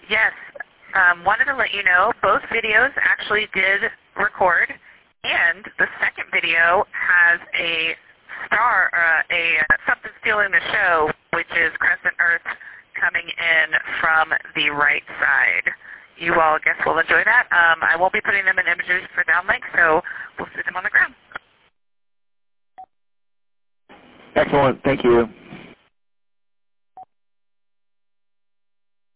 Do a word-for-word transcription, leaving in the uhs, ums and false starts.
Yes. Um, wanted to let you know both videos actually did record, and the second video has a star, uh, a uh, something stealing the show, which is Crescent Earth coming in from the right side. You all, I guess, will enjoy that. Um, I won't be putting them in images for downlink, so we'll see them on the ground. Excellent. Thank you.